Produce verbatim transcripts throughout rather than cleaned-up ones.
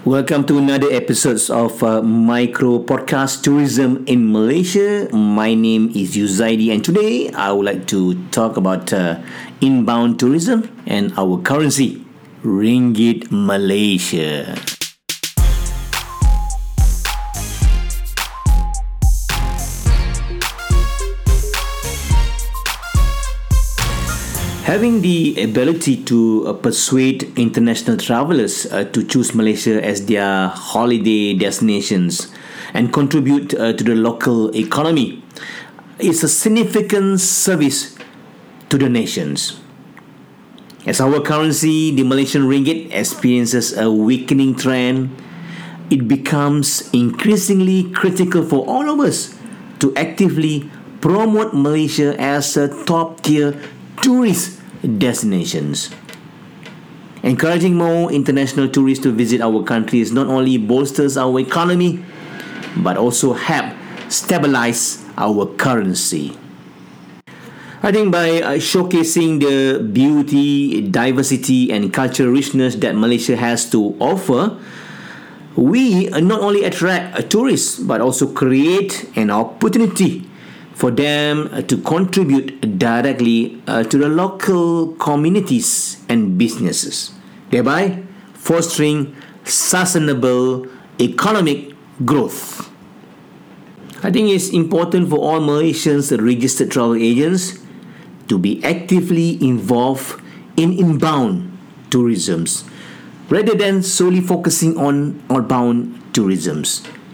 Welcome to another episode of uh, Micro Podcast Tourism in Malaysia. My name is Yuzaidi, and today I would like to talk about uh, inbound tourism and our currency, Ringgit Malaysia. Having the ability to uh, persuade international travelers uh, to choose Malaysia as their holiday destinations and contribute uh, to the local economy is a significant service to the nations. As our currency, the Malaysian ringgit, experiences a weakening trend, it becomes increasingly critical for all of us to actively promote Malaysia as a top-tier tourist destinations. Encouraging more international tourists to visit our countries not only bolsters our economy but also help stabilize our currency. I think by uh, showcasing the beauty, diversity and cultural richness that Malaysia has to offer, we not only attract tourists but also create an opportunity for them to contribute directly uh, to the local communities and businesses, thereby fostering sustainable economic growth. I think it's important for all Malaysians registered travel agents to be actively involved in inbound tourism rather than solely focusing on outbound tourism.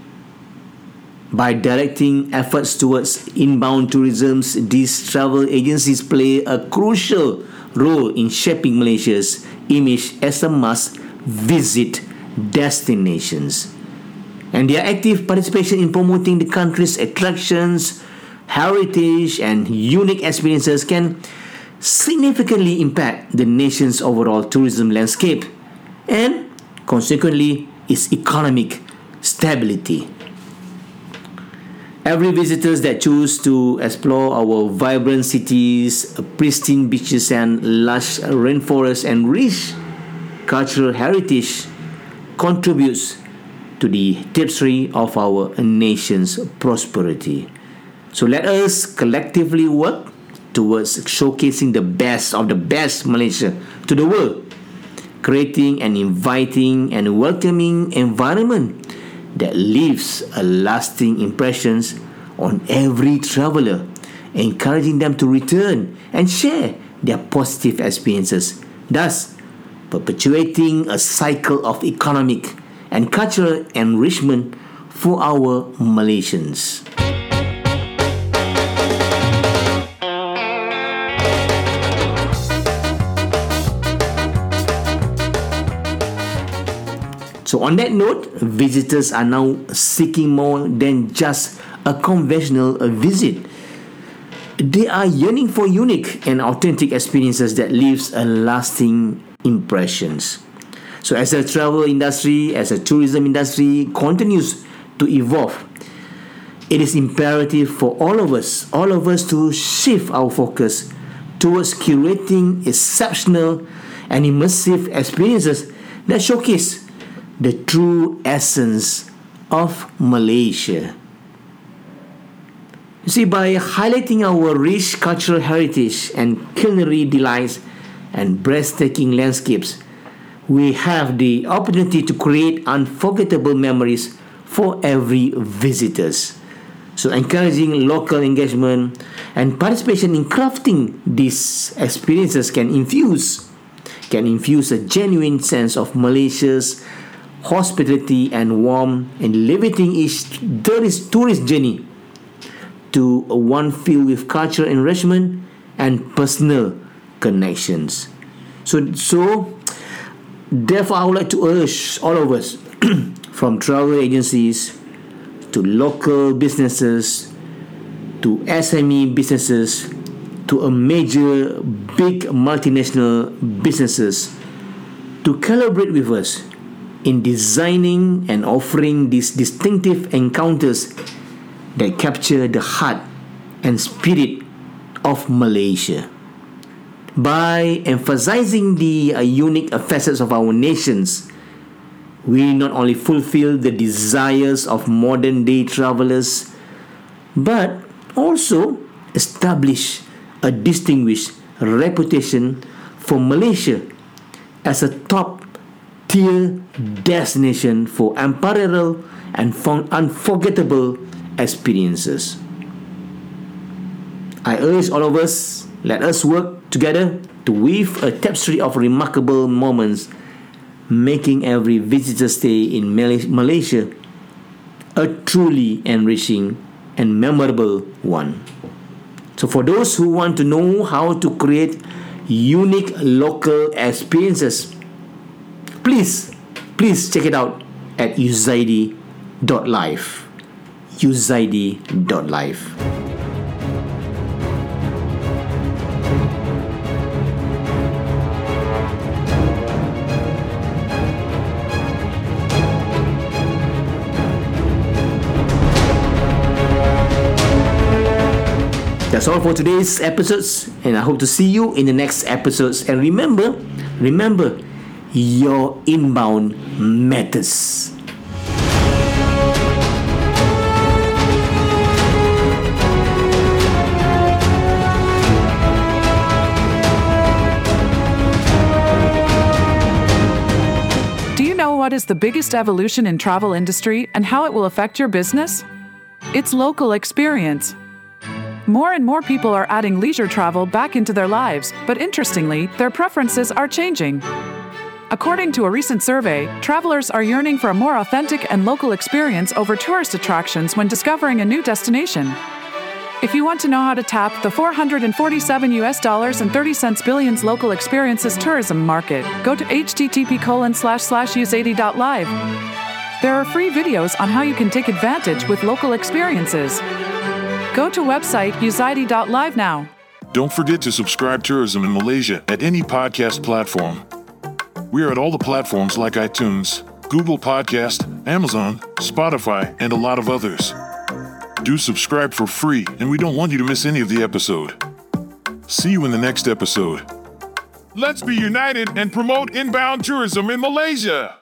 By directing efforts towards inbound tourism, these travel agencies play a crucial role in shaping Malaysia's image as a must-visit destination. And their active participation in promoting the country's attractions, heritage and unique experiences can significantly impact the nation's overall tourism landscape and, consequently, its economic stability. Every visitors that choose to explore our vibrant cities, pristine beaches and lush rainforests and rich cultural heritage contributes to the tapestry of our nation's prosperity. So let us collectively work towards showcasing the best of the best Malaysia to the world, creating an inviting and welcoming environment that leaves a lasting impressions on every traveler, encouraging them to return and share their positive experiences, thus perpetuating a cycle of economic and cultural enrichment for our Malaysians. So on that note, visitors are now seeking more than just a conventional visit. They are yearning for unique and authentic experiences that leaves a lasting impressions. So as a travel industry, as a tourism industry continues to evolve, it is imperative for all of us, all of us to shift our focus towards curating exceptional and immersive experiences that showcase the true essence of Malaysia. You see, by highlighting our rich cultural heritage and culinary delights and breathtaking landscapes, we have the opportunity to create unforgettable memories for every visitors. So encouraging local engagement and participation in crafting these experiences can infuse can infuse a genuine sense of Malaysia's hospitality and warmth, and elevating each tourist journey to one filled with cultural enrichment and personal connections. So, so therefore, I would like to urge all of us, from travel agencies to local businesses to S M E businesses to a major big multinational businesses, to collaborate with us in designing and offering these distinctive encounters that capture the heart and spirit of Malaysia. By emphasizing the uh, unique facets of our nations, we not only fulfill the desires of modern day travelers, but also establish a distinguished reputation for Malaysia as a top tier destination for unparalleled and unforgettable experiences. I urge all of us, let us work together to weave a tapestry of remarkable moments, making every visitor stay in Malaysia a truly enriching and memorable one. So for those who want to know how to create unique local experiences, please, please check it out at uzaidi dot live. uzaidi dot live. That's all for today's episodes, and I hope to see you in the next episodes. And remember, remember, your inbound matters. Do you know what is the biggest evolution in travel industry and how it will affect your business? It's local experience. More and more people are adding leisure travel back into their lives, but interestingly, their preferences are changing. According to a recent survey, travelers are yearning for a more authentic and local experience over tourist attractions when discovering a new destination. If you want to know how to tap the four hundred forty-seven U S dollars and thirty cents billions local experiences tourism market, go to http colon slash slash uzaidi dot live. There are free videos on how you can take advantage with local experiences. Go to website uzaidi dot live now. Don't forget to subscribe Tourism in Malaysia at any podcast platform. We are at all the platforms like iTunes, Google Podcast, Amazon, Spotify, and a lot of others. Do subscribe for free, and we don't want you to miss any of the episode. See you in the next episode. Let's be united and promote inbound tourism in Malaysia.